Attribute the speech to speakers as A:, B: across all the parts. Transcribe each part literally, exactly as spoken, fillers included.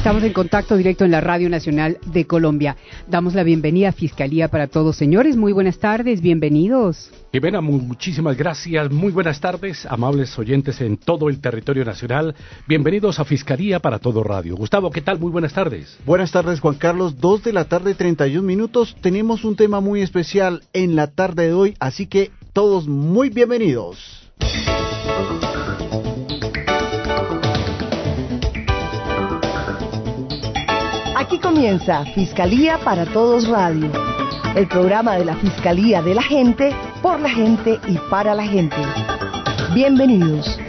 A: Estamos en contacto directo en la Radio Nacional de Colombia. Damos la bienvenida a Fiscalía para Todos. Señores, muy buenas tardes, bienvenidos.
B: Jimena, muchísimas gracias, muy buenas tardes, amables oyentes en todo el territorio nacional. Bienvenidos a Fiscalía para Todo Radio. Gustavo, ¿qué tal? Muy buenas tardes.
C: Buenas tardes, Juan Carlos. Dos de la tarde, treinta y un minutos. Tenemos un tema muy especial en la tarde de hoy, así que todos muy bienvenidos.
D: Aquí comienza Fiscalía para Todos Radio, el programa de la Fiscalía de la gente, por la gente y para la gente. Bienvenidos.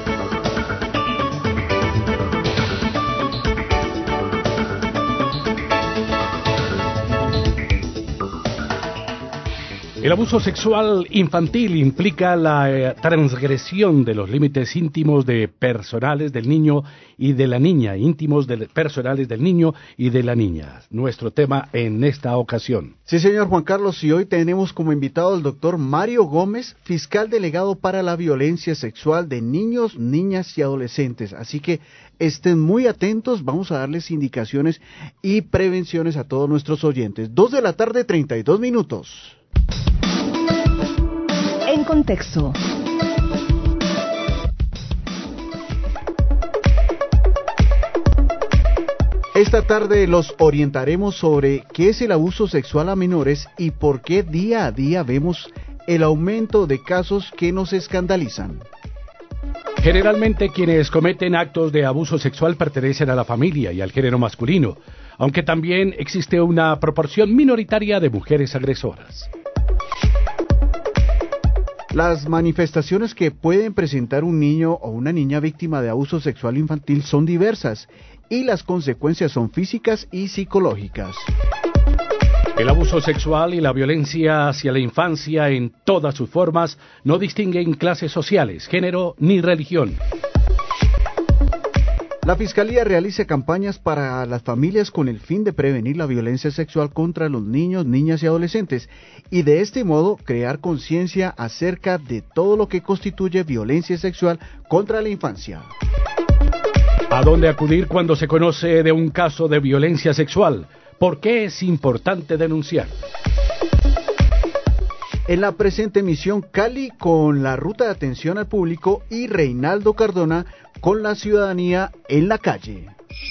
B: El abuso sexual infantil implica la eh, transgresión de los límites íntimos de personales del niño y de la niña, íntimos de, personales del niño y de la niña. Nuestro tema en esta ocasión.
C: Sí, señor Juan Carlos, y hoy tenemos como invitado al doctor Mario Gómez, fiscal delegado para la violencia sexual de niños, niñas y adolescentes. Así que estén muy atentos, vamos a darles indicaciones y prevenciones a todos nuestros oyentes. Dos de la tarde, treinta y dos minutos.
D: En contexto.
C: Esta tarde los orientaremos sobre qué es el abuso sexual a menores y por qué día a día vemos el aumento de casos que nos escandalizan.
B: Generalmente quienes cometen actos de abuso sexual pertenecen a la familia y al género masculino, aunque también existe una proporción minoritaria de mujeres agresoras.
C: Las manifestaciones que pueden presentar un niño o una niña víctima de abuso sexual infantil son diversas y las consecuencias son físicas y psicológicas.
B: El abuso sexual y la violencia hacia la infancia en todas sus formas no distinguen clases sociales, género ni religión.
C: La Fiscalía realiza campañas para las familias con el fin de prevenir la violencia sexual contra los niños, niñas y adolescentes y de este modo crear conciencia acerca de todo lo que constituye violencia sexual contra la infancia.
B: ¿A dónde acudir cuando se conoce de un caso de violencia sexual? ¿Por qué es importante denunciar?
C: En la presente emisión, Cali con la ruta de atención al público y Reinaldo Cardona con la ciudadanía en la calle.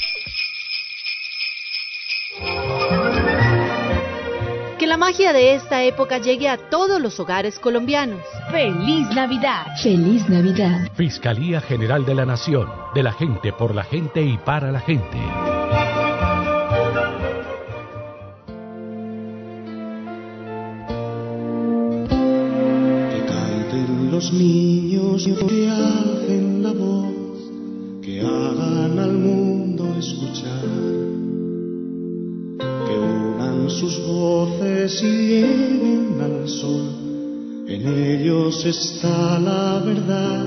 E: Que la magia de esta época llegue a todos los hogares colombianos.
F: ¡Feliz Navidad!
G: ¡Feliz Navidad!
B: Fiscalía General de la Nación, de la gente, por la gente y para la gente.
H: Los niños que alcen la voz, que hagan al mundo escuchar, que unan sus voces y lleguen al sol, en ellos está la verdad.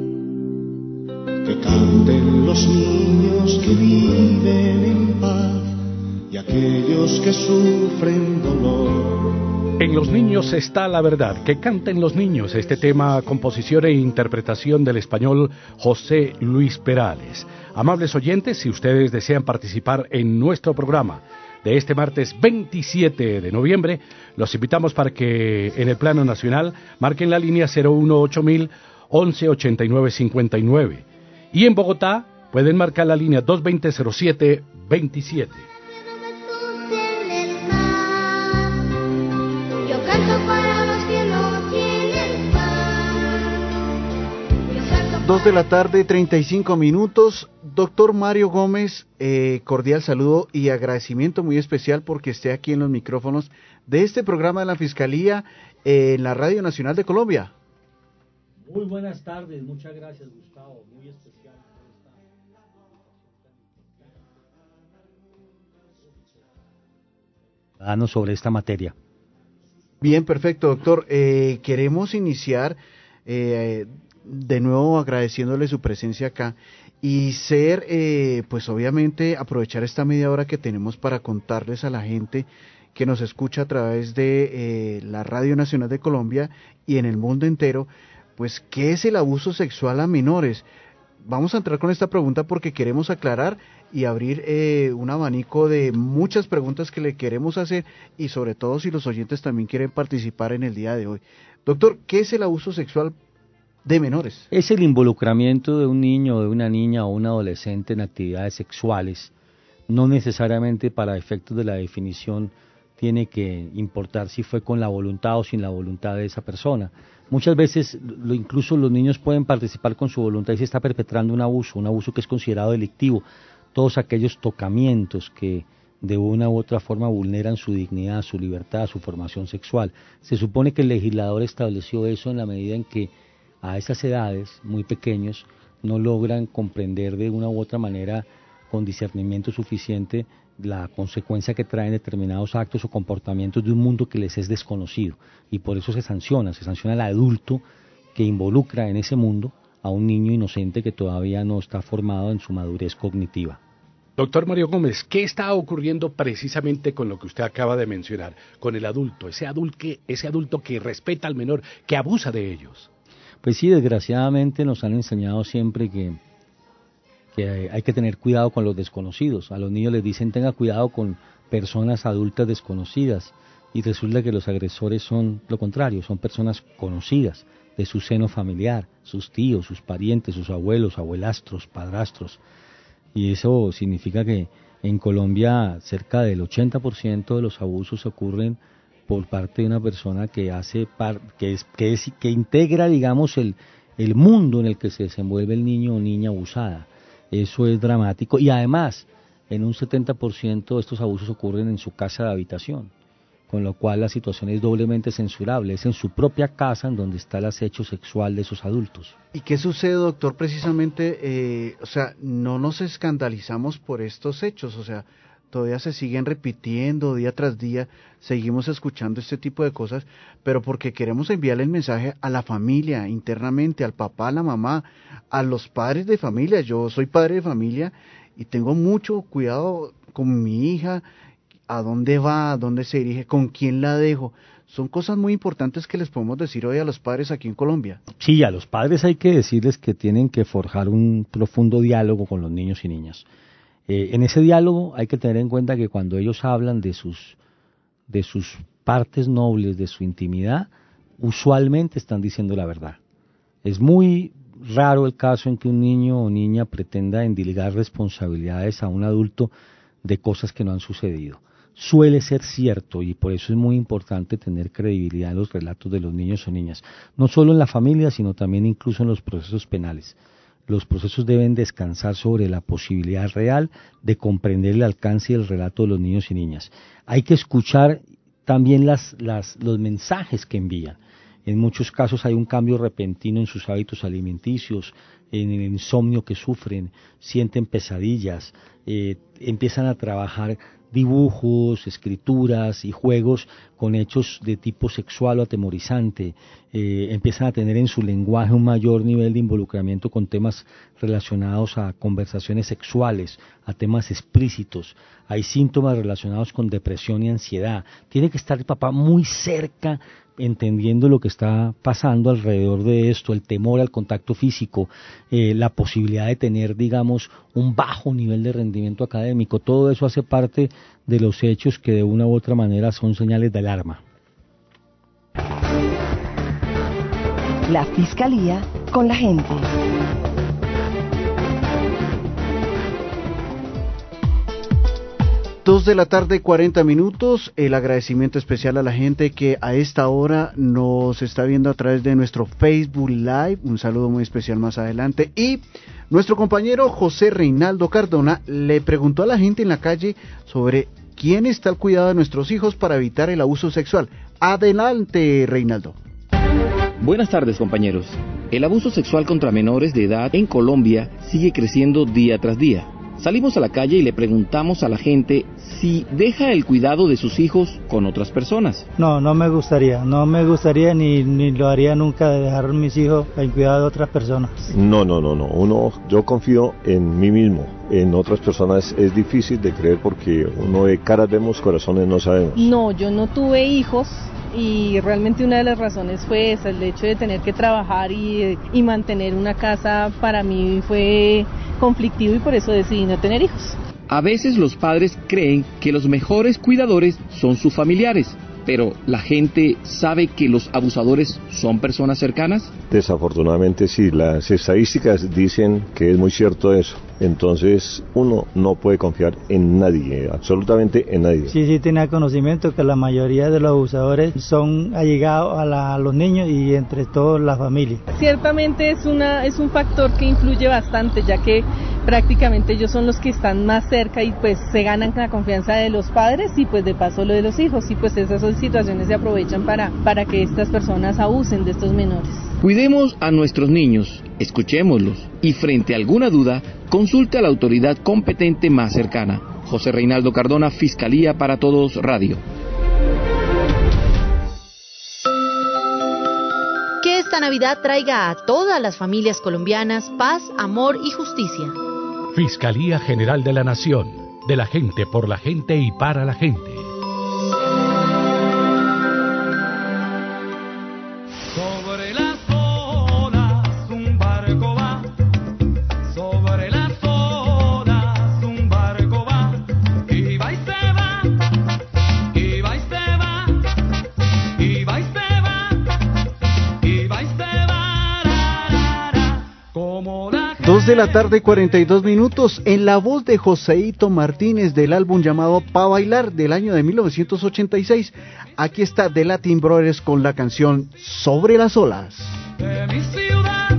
H: Que canten los niños que viven en paz y aquellos que sufren dolor.
B: En los niños está la verdad, que canten los niños. Este tema, composición e interpretación del español José Luis Perales. Amables oyentes, si ustedes desean participar en nuestro programa de este martes veintisiete de noviembre, los invitamos para que en el plano nacional marquen la línea cero uno ocho mil once ochenta y nueve cincuenta y nueve. Y en Bogotá pueden marcar la línea dos veinte cero siete veintisiete.
C: Dos de la tarde, treinta y cinco minutos. Doctor Mario Gómez, eh, cordial saludo y agradecimiento muy especial porque esté aquí en los micrófonos de este programa de la Fiscalía eh, en la Radio Nacional de Colombia.
I: Muy buenas tardes, muchas gracias, Gustavo, muy especial por esta... sobre esta materia.
C: Bien, perfecto, doctor. Eh, queremos iniciar eh, de nuevo agradeciéndole su presencia acá y ser, eh, pues obviamente aprovechar esta media hora que tenemos para contarles a la gente que nos escucha a través de eh, la Radio Nacional de Colombia y en el mundo entero, pues qué es el abuso sexual a menores. vamos a entrar con esta pregunta porque queremos aclarar y abrir eh, un abanico de muchas preguntas que le queremos hacer y sobre todo si los oyentes también quieren participar en el día de hoy. Doctor, ¿qué es el abuso sexual de menores?
G: Es el involucramiento de un niño, de una niña o un adolescente en actividades sexuales. No necesariamente para efectos de la definición tiene que importar si fue con la voluntad o sin la voluntad de esa persona. Muchas veces lo, incluso los niños pueden participar con su voluntad y se está perpetrando un abuso, un abuso que es considerado delictivo. Todos aquellos tocamientos que de una u otra forma vulneran su dignidad, su libertad, su formación sexual. Se supone que el legislador estableció eso en la medida en que a esas edades, muy pequeños, no logran comprender de una u otra manera con discernimiento suficiente la consecuencia que traen determinados actos o comportamientos de un mundo que les es desconocido, y por eso se sanciona, se sanciona al adulto que involucra en ese mundo a un niño inocente que todavía no está formado en su madurez cognitiva.
B: Doctor Mario Gómez, ¿qué está ocurriendo precisamente con lo que usted acaba de mencionar, con el adulto, ese adulto que, ese adulto que respeta al menor, que abusa de ellos?
G: Pues sí, desgraciadamente nos han enseñado siempre que que hay que tener cuidado con los desconocidos. A los niños les dicen tenga cuidado con personas adultas desconocidas y resulta que los agresores son lo contrario, son personas conocidas de su seno familiar, sus tíos, sus parientes, sus abuelos, abuelastros, padrastros, y eso significa que en Colombia cerca del ochenta por ciento de los abusos ocurren por parte de una persona que hace par, que es que es que integra, digamos, el el mundo en el que se desenvuelve el niño o niña abusada. Eso es dramático y además en un setenta por ciento de estos abusos ocurren en su casa de habitación, con lo cual la situación es doblemente censurable, es en su propia casa en donde está el acecho sexual de esos adultos.
C: ¿Y qué sucede, doctor, precisamente? Eh, o sea, no nos escandalizamos por estos hechos, o sea, todavía se siguen repitiendo día tras día, seguimos escuchando este tipo de cosas, pero porque queremos enviarle el mensaje a la familia internamente, al papá, a la mamá, a los padres de familia. Yo soy padre de familia y tengo mucho cuidado con mi hija, a dónde va, a dónde se dirige, con quién la dejo. Son cosas muy importantes que les podemos decir hoy a los padres aquí en Colombia.
G: Sí, a los padres hay que decirles que tienen que forjar un profundo diálogo con los niños y niñas. Eh, en ese diálogo hay que tener en cuenta que cuando ellos hablan de sus, de sus partes nobles, de su intimidad, usualmente están diciendo la verdad. Es muy raro el caso en que un niño o niña pretenda endilgar responsabilidades a un adulto de cosas que no han sucedido. Suele ser cierto y por eso es muy importante tener credibilidad en los relatos de los niños o niñas, no solo en la familia, sino también incluso en los procesos penales. Los procesos deben descansar sobre la posibilidad real de comprender el alcance y el relato de los niños y niñas. Hay que escuchar también las, las, los mensajes que envían. En muchos casos hay un cambio repentino en sus hábitos alimenticios, en el insomnio que sufren, sienten pesadillas, eh, empiezan a trabajar dibujos, escrituras y juegos con hechos de tipo sexual o atemorizante, eh, empiezan a tener en su lenguaje un mayor nivel de involucramiento con temas relacionados a conversaciones sexuales, a temas explícitos, hay síntomas relacionados con depresión y ansiedad. Tiene que estar el papá muy cerca, entendiendo lo que está pasando alrededor de esto, el temor al contacto físico, eh, la posibilidad de tener, digamos, un bajo nivel de rendimiento académico. Todo eso hace parte de los hechos que de una u otra manera son señales de alarma.
D: La Fiscalía con la gente.
C: Dos de la tarde, cuarenta minutos. El agradecimiento especial a la gente que a esta hora nos está viendo a través de nuestro Facebook Live. Un saludo muy especial más adelante. Y nuestro compañero José Reinaldo Cardona le preguntó a la gente en la calle sobre quién está al cuidado de nuestros hijos para evitar el abuso sexual. Adelante, Reinaldo.
J: Buenas tardes, compañeros. El abuso sexual contra menores de edad en Colombia sigue creciendo día tras día. Salimos a la calle y le preguntamos a la gente si deja el cuidado de sus hijos con otras personas.
K: No, no me gustaría, no me gustaría ni, ni lo haría nunca de dejar a mis hijos en cuidado de otras personas.
L: No, no, no, no. Uno, yo confío en mí mismo. En otras personas es difícil de creer porque uno de caras vemos, corazones no sabemos.
M: No, yo no tuve hijos y realmente una de las razones fue esa, el hecho de tener que trabajar y, y mantener una casa para mí fue conflictivo y por eso decidí no tener hijos.
J: A veces los padres creen que los mejores cuidadores son sus familiares, pero ¿la gente sabe que los abusadores son personas cercanas?
L: Desafortunadamente sí, las estadísticas dicen que es muy cierto eso. Entonces uno no puede confiar en nadie, absolutamente en nadie.
K: Sí, sí tenía conocimiento que la mayoría de los abusadores son allegados a, la, a los niños y entre todos la familia.
M: Ciertamente es, una, es un factor que influye bastante, ya que prácticamente ellos son los que están más cerca y pues se ganan la confianza de los padres y pues de paso lo de los hijos, y pues esas son situaciones se aprovechan para, para que estas personas abusen de estos menores.
J: Cuidemos a nuestros niños, escuchémoslos y frente a alguna duda, consulte a la autoridad competente más cercana. José Reinaldo Cardona, Fiscalía para Todos Radio.
E: Que esta Navidad traiga a todas las familias colombianas paz, amor y justicia.
B: Fiscalía General de la Nación, de la gente, por la gente y para la gente.
H: Sobre las olas un barco va, sobre las olas un barco va, y va y se va, y va y se va, y va y se va, y va y se va, ra, ra, ra, como la
C: Dos de la tarde, cuarenta y dos minutos, en la voz de Joseito Martínez del álbum llamado Pa' Bailar del año de mil novecientos ochenta y seis. Aquí está The Latin Brothers con la canción Sobre las olas.
H: de mi ciudad,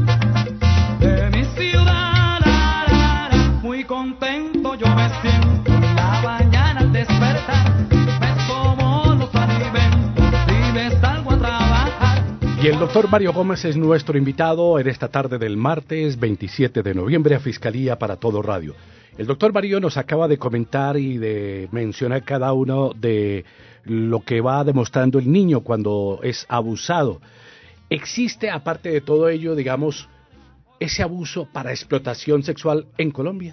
H: de mi ciudad, la, la, la, muy contento yo me siento en la mañana al despertar, me tomo los alimentos y me salgo a trabajar.
B: Y el doctor Mario Gómez es nuestro invitado en esta tarde del martes veintisiete de noviembre a Fiscalía para Todo Radio. El doctor Mario nos acaba de comentar y de mencionar cada uno de lo que va demostrando el niño cuando es abusado. ¿Existe, aparte de todo ello, digamos, ese abuso para explotación sexual en Colombia?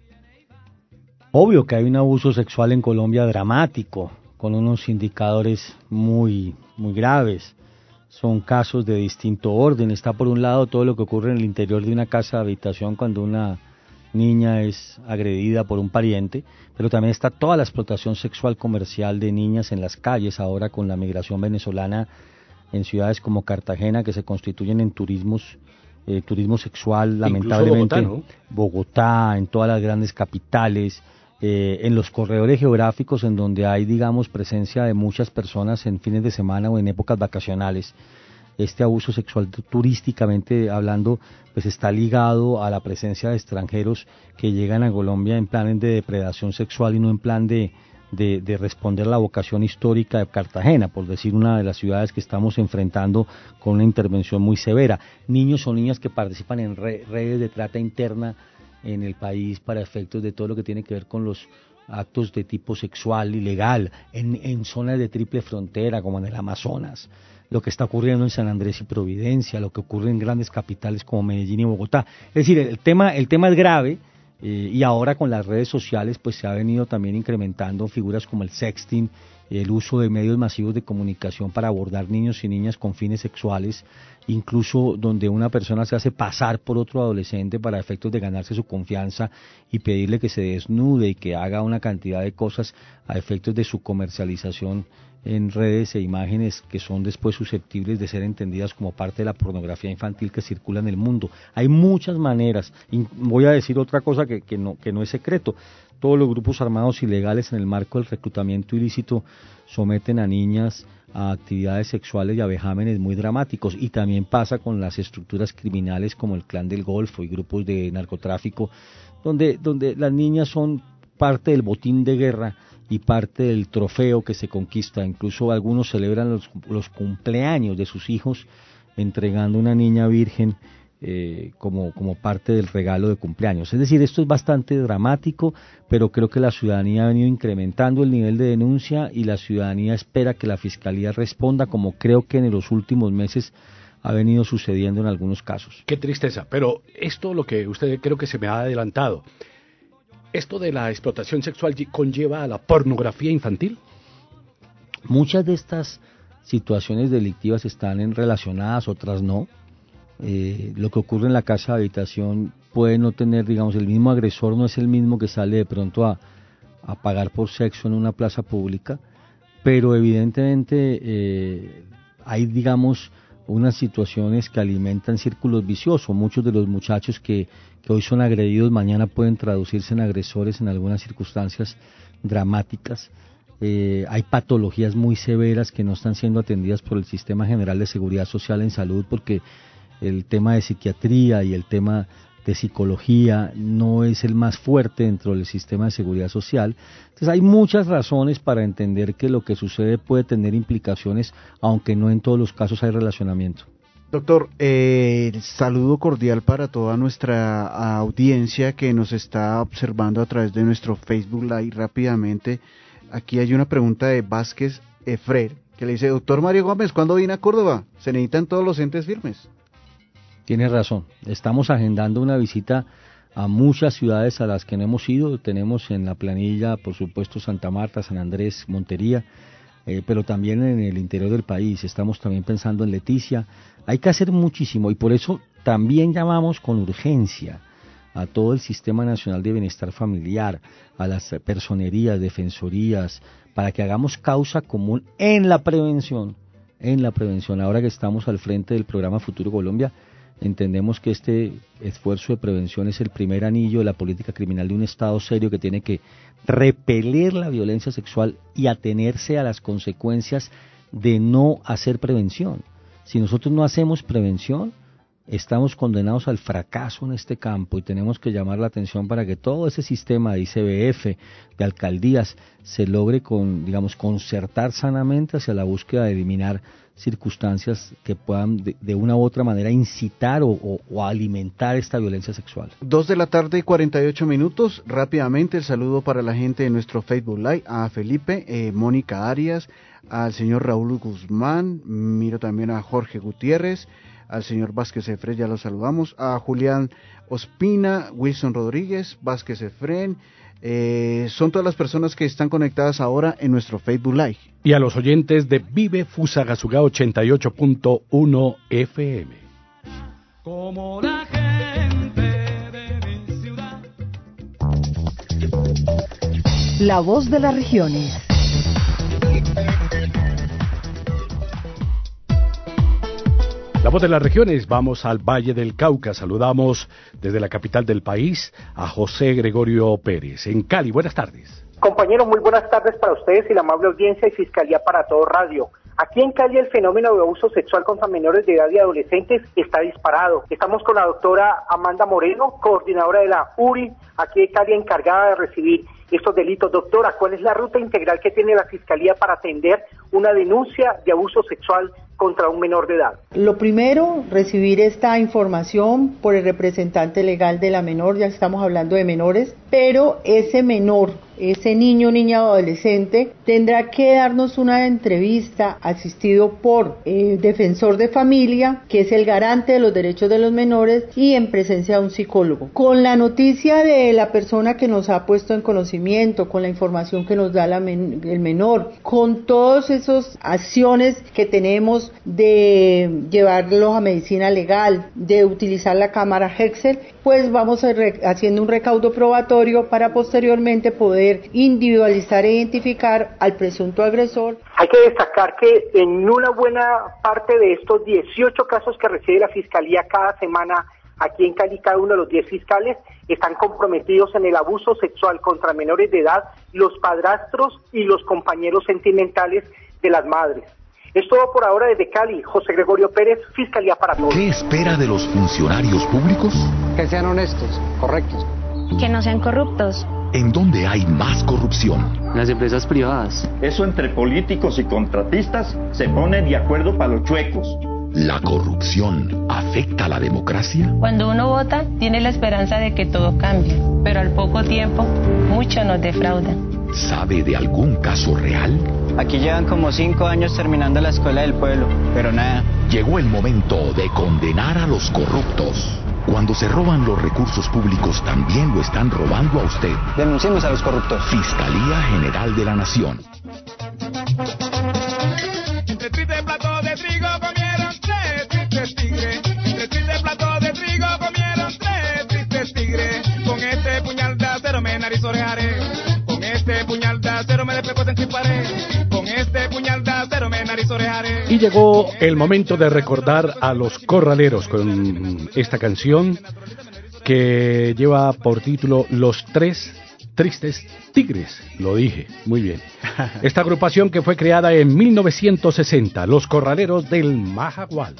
G: Obvio que hay un abuso sexual en Colombia dramático, con unos indicadores muy, muy graves. Son casos de distinto orden. Está por un lado todo lo que ocurre en el interior de una casa de habitación cuando una niña es agredida por un pariente, pero también está toda la explotación sexual comercial de niñas en las calles, ahora con la migración venezolana en ciudades como Cartagena, que se constituyen en turismos, eh, turismo sexual, lamentablemente.
B: Bogotá, ¿no?
G: Bogotá, en todas las grandes capitales, eh, en los corredores geográficos en donde hay, digamos, presencia de muchas personas en fines de semana o en épocas vacacionales. Este abuso sexual turísticamente hablando, pues está ligado a la presencia de extranjeros que llegan a Colombia en planes de depredación sexual y no en plan de, de, de responder a la vocación histórica de Cartagena, por decir una de las ciudades que estamos enfrentando con una intervención muy severa. Niños o niñas que participan en re, redes de trata interna en el país para efectos de todo lo que tiene que ver con los actos de tipo sexual ilegal, en, en zonas de triple frontera como en el Amazonas, lo que está ocurriendo en San Andrés y Providencia, lo que ocurre en grandes capitales como Medellín y Bogotá. Es decir, el tema, el tema es grave, eh, y ahora con las redes sociales pues se ha venido también incrementando figuras como el sexting, el uso de medios masivos de comunicación para abordar niños y niñas con fines sexuales, incluso donde una persona se hace pasar por otro adolescente para efectos de ganarse su confianza y pedirle que se desnude y que haga una cantidad de cosas a efectos de su comercialización en redes e imágenes que son después susceptibles de ser entendidas como parte de la pornografía infantil que circula en el mundo. Hay muchas maneras, y voy a decir otra cosa que, que, no, que no es secreto. Todos los grupos armados ilegales en el marco del reclutamiento ilícito someten a niñas a actividades sexuales y a vejámenes muy dramáticos, y también pasa con las estructuras criminales como el Clan del Golfo y grupos de narcotráfico, donde, donde las niñas son parte del botín de guerra y parte del trofeo que se conquista. Incluso algunos celebran los, los cumpleaños de sus hijos entregando una niña virgen eh, como, como parte del regalo de cumpleaños. Es decir, esto es bastante dramático, pero creo que la ciudadanía ha venido incrementando el nivel de denuncia y la ciudadanía espera que la Fiscalía responda, como creo que en los últimos meses ha venido sucediendo en algunos casos.
B: Qué tristeza, pero esto lo que usted creo que se me ha adelantado. ¿Esto de la explotación sexual conlleva a la pornografía infantil?
G: Muchas de estas situaciones delictivas están en relacionadas, otras no. Eh, lo que ocurre en la casa de habitación puede no tener, digamos, el mismo agresor no es el mismo que sale de pronto a, a pagar por sexo en una plaza pública, pero evidentemente eh, hay, digamos, unas situaciones que alimentan círculos viciosos. Muchos de los muchachos que, que hoy son agredidos mañana pueden traducirse en agresores en algunas circunstancias dramáticas. Eh, hay patologías muy severas que no están siendo atendidas por el Sistema General de Seguridad Social en Salud, porque el tema de psiquiatría y el tema de psicología no es el más fuerte dentro del sistema de seguridad social. Entonces hay muchas razones para entender que lo que sucede puede tener implicaciones, aunque no en todos los casos hay relacionamiento.
C: Doctor, eh, saludo cordial para toda nuestra audiencia que nos está observando a través de nuestro Facebook Live. Rápidamente, aquí hay una pregunta de Vázquez Efrer, que le dice: doctor Mario Gómez, ¿cuándo viene a Córdoba? Se necesitan todos los entes firmes.
G: Tiene razón, estamos agendando una visita a muchas ciudades a las que no hemos ido. Tenemos en la planilla, por supuesto, Santa Marta, San Andrés, Montería, eh, pero también en el interior del país. Estamos también pensando en Leticia. Hay que hacer muchísimo y por eso también llamamos con urgencia a todo el Sistema Nacional de Bienestar Familiar, a las personerías, defensorías, para que hagamos causa común en la prevención, en la prevención. Ahora que estamos al frente del programa Futuro Colombia, entendemos que este esfuerzo de prevención es el primer anillo de la política criminal de un Estado serio que tiene que repeler la violencia sexual y atenerse a las consecuencias de no hacer prevención. Si nosotros no hacemos prevención, estamos condenados al fracaso en este campo y tenemos que llamar la atención para que todo ese sistema de I C B F, de alcaldías, se logre con, digamos, concertar sanamente hacia la búsqueda de eliminar circunstancias que puedan de, de una u otra manera incitar o, o, o alimentar esta violencia sexual.
C: Dos de la tarde y cuarenta y ocho minutos. Rápidamente el saludo para la gente de nuestro Facebook Live, a Felipe, eh, Mónica Arias, al señor Raúl Guzmán, miro también a Jorge Gutiérrez, al señor Vázquez Efrén, ya lo saludamos, a Julián Ospina, Wilson Rodríguez, Vázquez Efrén. Eh, son todas las personas que están conectadas ahora en nuestro Facebook Live.
B: Y a los oyentes de Vive Fusagasugá ochenta y ocho punto uno F M.
H: Como la gente de mi ciudad.
D: La voz de las regiones.
B: La voz de las regiones, vamos al Valle del Cauca. Saludamos desde la capital del país a José Gregorio Pérez, en Cali. Buenas tardes.
N: Compañeros, muy buenas tardes para ustedes y la amable audiencia y Fiscalía para Todo Radio. Aquí en Cali el fenómeno de abuso sexual contra menores de edad y adolescentes está disparado. Estamos con la doctora Amanda Moreno, coordinadora de la U R I, aquí de Cali, encargada de recibir estos delitos. Doctora, ¿cuál es la ruta integral que tiene la Fiscalía para atender una denuncia de abuso sexual contra un menor de edad?
O: Lo primero, recibir esta información por el representante legal de la menor, ya estamos hablando de menores, pero ese menor, ese niño, niña o adolescente, tendrá que darnos una entrevista asistido por el defensor de familia, que es el garante de los derechos de los menores, y en presencia de un psicólogo. Con la noticia de la persona que nos ha puesto en conocimiento, con la información que nos da la men- el menor, con todas esas acciones que tenemos de llevarlos a medicina legal, de utilizar la cámara Hexel, pues vamos a re- haciendo un recaudo probatorio para posteriormente poder individualizar e identificar al presunto agresor.
N: Hay que destacar que en una buena parte de estos dieciocho casos que recibe la Fiscalía cada semana aquí en Cali, cada uno de los diez fiscales están comprometidos en el abuso sexual contra menores de edad, los padrastros y los compañeros sentimentales de las madres. Es todo por ahora desde Cali. José Gregorio Pérez, Fiscalía para Todos.
P: ¿Qué espera de los funcionarios públicos?
Q: Que sean honestos, correctos.
R: Que no sean corruptos.
P: ¿En dónde hay más corrupción?
S: Las empresas privadas.
T: Eso entre políticos y contratistas se pone de acuerdo para los chuecos.
P: ¿La corrupción afecta a la democracia?
R: Cuando uno vota, tiene la esperanza de que todo cambie, pero al poco tiempo, mucho nos defraudan.
P: ¿Sabe de algún caso real?
S: Aquí llevan como cinco años terminando la escuela del pueblo, pero nada.
P: Llegó el momento de condenar a los corruptos. Cuando se roban los recursos públicos, también lo están robando a usted.
S: Denunciemos a los corruptos.
P: Fiscalía General de la Nación.
H: Repite
B: Y llegó el momento de recordar a los corraleros con esta canción que lleva por título Los Tres Tristes Tigres. Lo dije, muy bien. Esta agrupación que fue creada en mil novecientos sesenta, Los Corraleros del Majagual.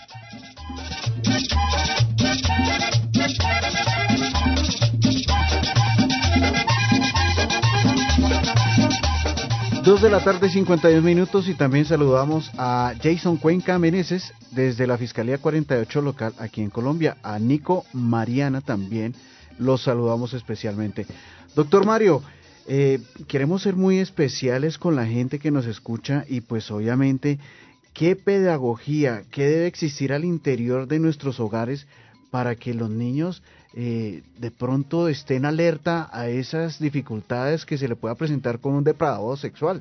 C: Dos de la tarde, cincuenta y dos minutos, y también saludamos a Jason Cuenca Meneses desde la Fiscalía cuarenta y ocho local aquí en Colombia. A Nico Mariana también los saludamos especialmente. Doctor Mario, eh, queremos ser muy especiales con la gente que nos escucha y pues obviamente, ¿qué pedagogía, qué debe existir al interior de nuestros hogares para que los niños eh, de pronto estén alerta a esas dificultades que se le pueda presentar con un depredador sexual?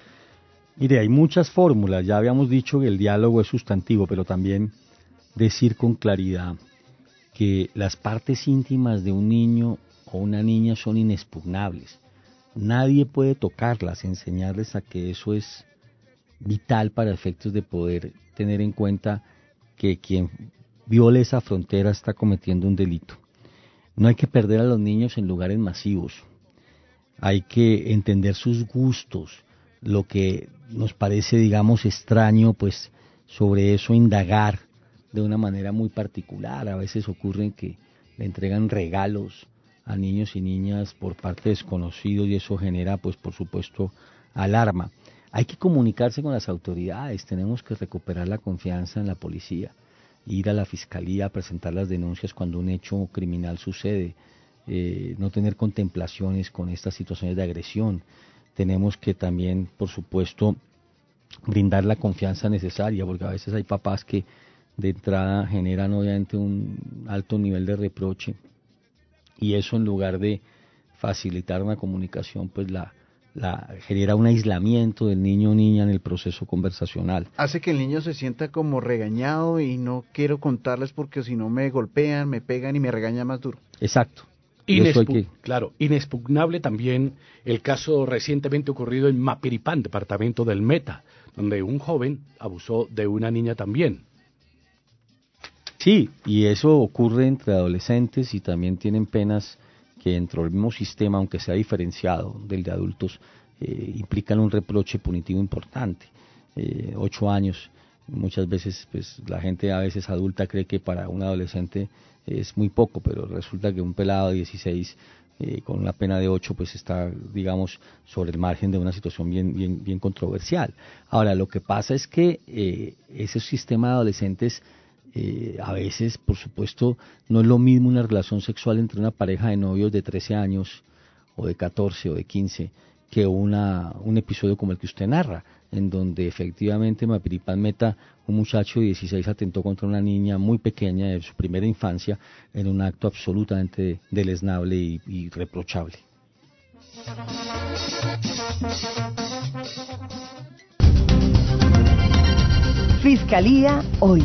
G: Mire, hay muchas fórmulas. Ya habíamos dicho que el diálogo es sustantivo, pero también decir con claridad que las partes íntimas de un niño o una niña son inexpugnables. Nadie puede tocarlas, enseñarles a que eso es vital para efectos de poder tener en cuenta que quien viole esa frontera está cometiendo un delito. No hay que perder a los niños en lugares masivos. Hay que entender sus gustos, lo que nos parece, digamos, extraño, pues sobre eso indagar de una manera muy particular. A veces ocurre que le entregan regalos a niños y niñas por parte de desconocidos y eso genera, pues por supuesto, alarma. Hay que comunicarse con las autoridades, tenemos que recuperar la confianza en la policía, ir a la fiscalía a presentar las denuncias cuando un hecho criminal sucede, eh, no tener contemplaciones con estas situaciones de agresión. Tenemos que también, por supuesto, brindar la confianza necesaria, porque a veces hay papás que de entrada generan obviamente un alto nivel de reproche y eso en lugar de facilitar una comunicación, pues la La, genera un aislamiento del niño o niña en el proceso conversacional.
C: Hace que el niño se sienta como regañado y no quiero contarles porque si no me golpean, me pegan y me regañan más duro.
G: Exacto.
B: Inespu
G: que...
B: Claro, inexpugnable también el caso recientemente ocurrido en Mapiripán, departamento del Meta, donde un joven abusó de una niña también.
G: Sí, y eso ocurre entre adolescentes y también tienen penas que dentro del mismo sistema, aunque sea diferenciado del de adultos, eh, implican un reproche punitivo importante. Eh, ocho años, muchas veces pues la gente a veces adulta cree que para un adolescente es muy poco, pero resulta que un pelado de dieciséis eh, con una pena de ocho pues está, digamos, sobre el margen de una situación bien, bien, bien controversial. Ahora, lo que pasa es que eh, ese sistema de adolescentes Eh, a veces, por supuesto, no es lo mismo una relación sexual entre una pareja de novios de trece años o de catorce o de quince que una, un episodio como el que usted narra, en donde efectivamente en Mapiripán Meta un muchacho de dieciséis atentó contra una niña muy pequeña de su primera infancia en un acto absolutamente deleznable y, y reprochable.
D: Fiscalía Hoy.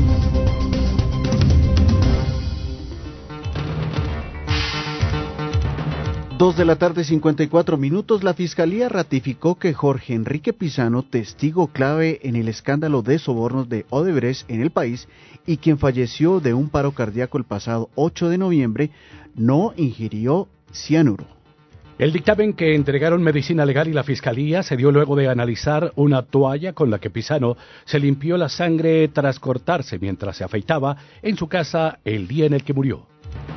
C: Dos de la tarde, cincuenta y cuatro minutos, la Fiscalía ratificó que Jorge Enrique Pizano, testigo clave en el escándalo de sobornos de Odebrecht en el país y quien falleció de un paro cardíaco el pasado ocho de noviembre, no ingirió cianuro.
B: El dictamen que entregaron Medicina Legal y la Fiscalía se dio luego de analizar una toalla con la que Pizano se limpió la sangre tras cortarse mientras se afeitaba en su casa el día en el que murió.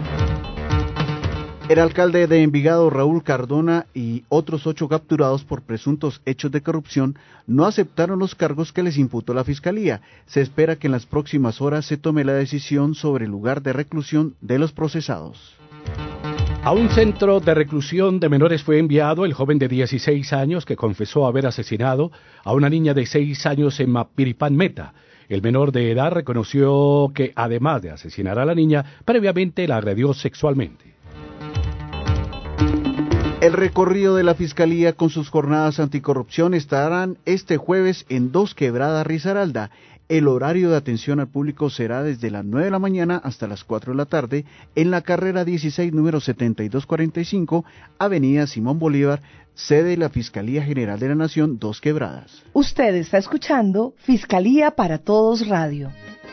C: El alcalde de Envigado, Raúl Cardona, y otros ocho capturados por presuntos hechos de corrupción no aceptaron los cargos que les imputó la Fiscalía. Se espera que en las próximas horas se tome la decisión sobre el lugar de reclusión de los procesados.
B: A un centro de reclusión de menores fue enviado el joven de dieciséis años que confesó haber asesinado a una niña de seis años en Mapiripán Meta. El menor de edad reconoció que, además de asesinar a la niña, previamente la agredió sexualmente.
C: El recorrido de la Fiscalía con sus jornadas anticorrupción estarán este jueves en Dos Quebradas, Risaralda. El horario de atención al público será desde las nueve de la mañana hasta las cuatro de la tarde en la carrera dieciséis, número setenta y dos cuarenta y cinco, Avenida Simón Bolívar, sede de la Fiscalía General de la Nación, Dos Quebradas.
D: Usted está escuchando Fiscalía para Todos Radio.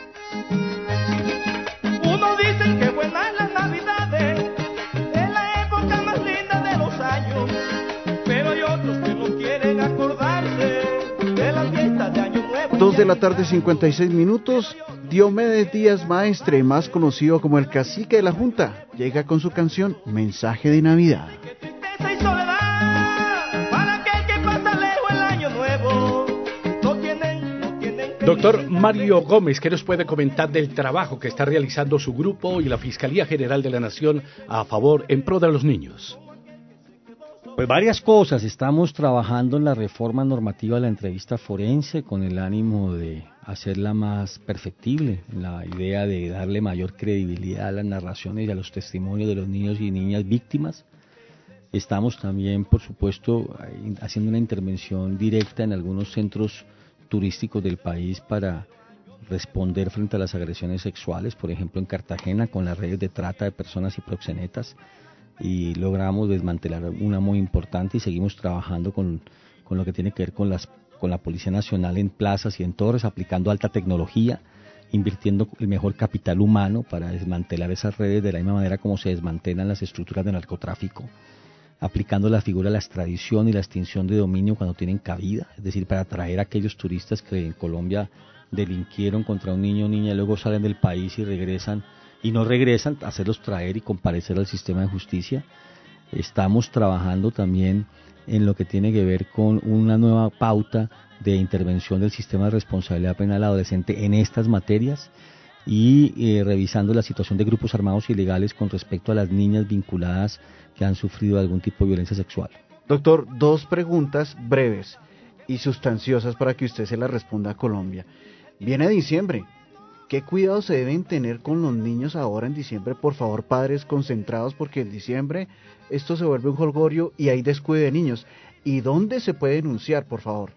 H: Uno dicen que buenas las navidades, es la época más linda de los años, pero hay otros que no quieren acordarse de la fiesta de Año Nuevo.
C: Dos de la tarde, cincuenta y seis minutos. Diomedes Díaz Maestre, más conocido como el cacique de la Junta, llega con su canción Mensaje de Navidad.
H: Tristeza y soledad, para aquel que pasa lejos el Año Nuevo. No tienen, no tienen.
B: Doctor Mario Gómez, ¿qué nos puede comentar del trabajo que está realizando su grupo y la Fiscalía General de la Nación a favor, en pro de los niños?
G: Pues varias cosas. Estamos trabajando en la reforma normativa de la entrevista forense con el ánimo de hacerla más perfectible, en la idea de darle mayor credibilidad a las narraciones y a los testimonios de los niños y niñas víctimas. Estamos también, por supuesto, haciendo una intervención directa en algunos centros turísticos del país para responder frente a las agresiones sexuales, por ejemplo en Cartagena con las redes de trata de personas y proxenetas, y logramos desmantelar una muy importante y seguimos trabajando con, con lo que tiene que ver con las con la Policía Nacional en plazas y en torres, aplicando alta tecnología, invirtiendo el mejor capital humano para desmantelar esas redes de la misma manera como se desmantelan las estructuras de narcotráfico, aplicando la figura de la extradición y la extinción de dominio cuando tienen cabida, es decir, para atraer a aquellos turistas que en Colombia delinquieron contra un niño o niña y luego salen del país y regresan y no regresan, hacerlos traer y comparecer al sistema de justicia. Estamos trabajando también en lo que tiene que ver con una nueva pauta de intervención del sistema de responsabilidad penal adolescente en estas materias y eh, revisando la situación de grupos armados ilegales con respecto a las niñas vinculadas que han sufrido algún tipo de violencia sexual.
C: Doctor, dos preguntas breves y sustanciosas para que usted se las responda a Colombia. Viene diciembre. ¿Qué cuidados se deben tener con los niños ahora en diciembre? Por favor, padres concentrados, porque en diciembre esto se vuelve un jolgorio y hay descuido de niños. ¿Y dónde se puede denunciar, por favor?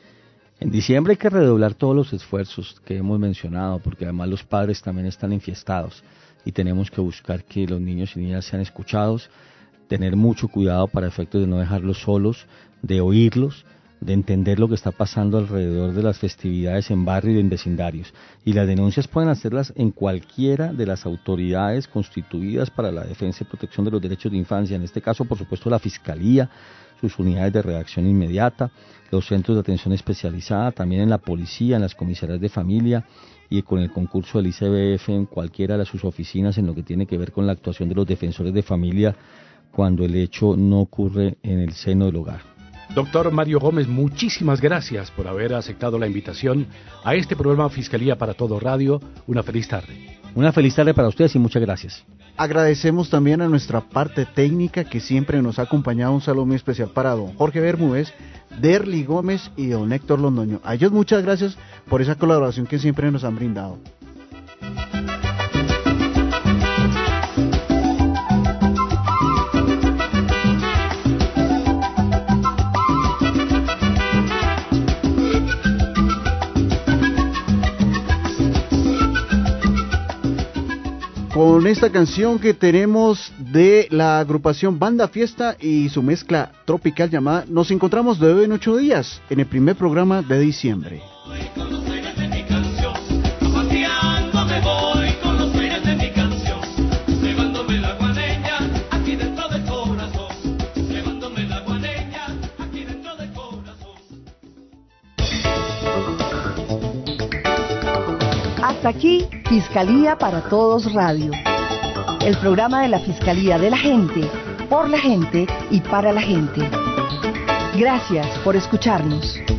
G: En diciembre hay que redoblar todos los esfuerzos que hemos mencionado, porque además los padres también están enfiestados y tenemos que buscar que los niños y niñas sean escuchados, tener mucho cuidado para efectos de no dejarlos solos, de oírlos, de entender lo que está pasando alrededor de las festividades en barrio y en vecindarios. Y las denuncias pueden hacerlas en cualquiera de las autoridades constituidas para la defensa y protección de los derechos de infancia, en este caso, por supuesto, la Fiscalía, sus unidades de redacción inmediata, los centros de atención especializada, también en la policía, en las comisarías de familia y con el concurso del I C B F en cualquiera de sus oficinas en lo que tiene que ver con la actuación de los defensores de familia cuando el hecho no ocurre en el seno del hogar.
B: Doctor Mario Gómez, muchísimas gracias por haber aceptado la invitación a este programa Fiscalía para Todo Radio. Una feliz tarde.
G: Una feliz tarde para ustedes y muchas gracias.
C: Agradecemos también a nuestra parte técnica que siempre nos ha acompañado. Un saludo muy especial para don Jorge Bermúdez, Derly Gómez y don Héctor Londoño. A ellos muchas gracias por esa colaboración que siempre nos han brindado. Con esta canción que tenemos de la agrupación Banda Fiesta y su mezcla tropical llamada Nos encontramos de hoy en ocho días, en el primer programa de diciembre.
D: Hasta aquí, Fiscalía para Todos Radio, el programa de la Fiscalía de la Gente, por la gente y para la gente. Gracias por escucharnos.